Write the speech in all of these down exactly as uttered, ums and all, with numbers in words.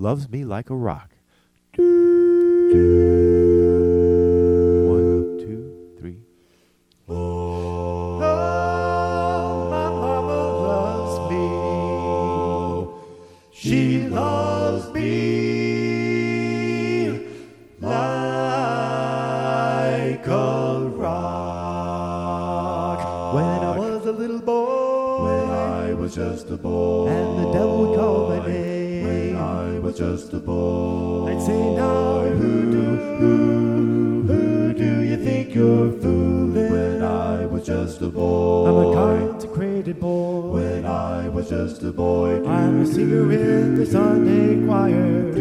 loves me like a rock. One, two, three. Oh, my mama loves me. She loves me like a rock. When I was a little boy, when I was just a boy, and the devil would call my name, when I was just a boy, I'd say, now who do, who, who do you think you're fooling? when I was just a boy, I'm a consecrated boy. when I was just a boy, I'm a singer in the Sunday choir.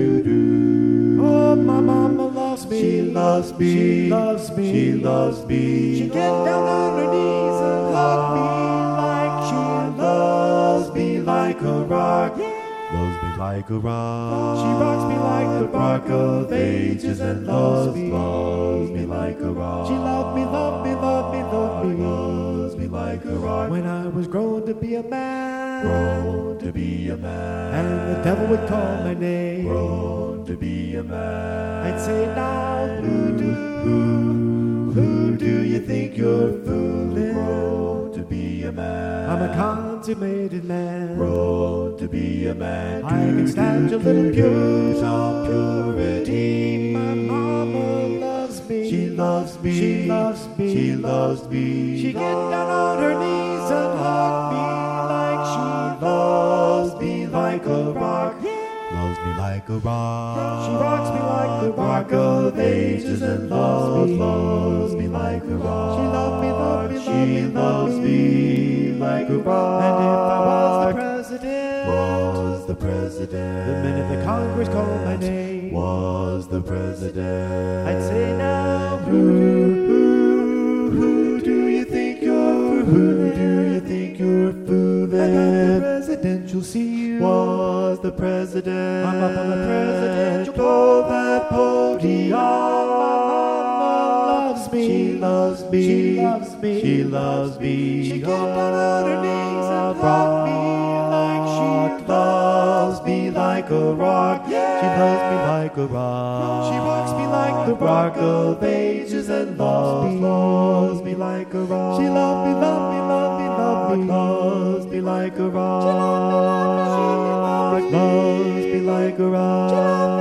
Oh, my mama loves me. She loves me. She loves me. She loves me. She get down on her knees and hug me like she loves me like a rock. Loves me like a rock. She rocks me like the rock of ages and loves me. Loves me like a rock. She loved me, loved me, loved me, loved me. Loves me like a rock. When I was grown to be a man, Grown to be a man, and the devil would call my name, grown to be a man, I'd say, now who do, who, who do you think you're fooling? grown to be a man, I'm a consummated man. grown to be a man. I can stand a little pure, some purity. My mama loves me. She loves me. She loves me. She loves me. She get down on her knees and hug me like she loves me like a rock. Yeah. Loves me like a rock. She rocks me like the rock of ages and loves me. Loves me like a rock. She loved me, loved me, loved She me, loved loves me. me like a rock. And if I was the president, was the president, the minute the Congress called my name, was the president, I'd say, now who do, who, who do you think you're who do you think you're fooling? I got the presidential seal. Was the president? I'm up on the presidential pole, that podium. My mama loves me. She loves me. She loves me. She loves me. She get down on her knees and hug me like she loves me like a rock. Yeah. She loves me like a rock. She rocks me like the rock of ages and loves me. Loves me like a rock. She loved me, loved me, loved me, loved me. Loves me like a rock. She loved me, loved me, Loves me like a rock.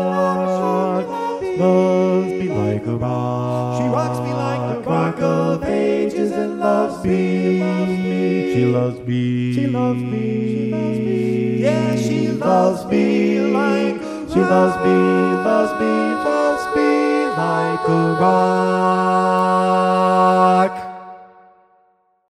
Loves me like a rock. She rocks me like the rock of ages and loves me. She loves me. She loves me. She loves me. Yeah, she loves me like a She loves me, loves me, loves me like a rock.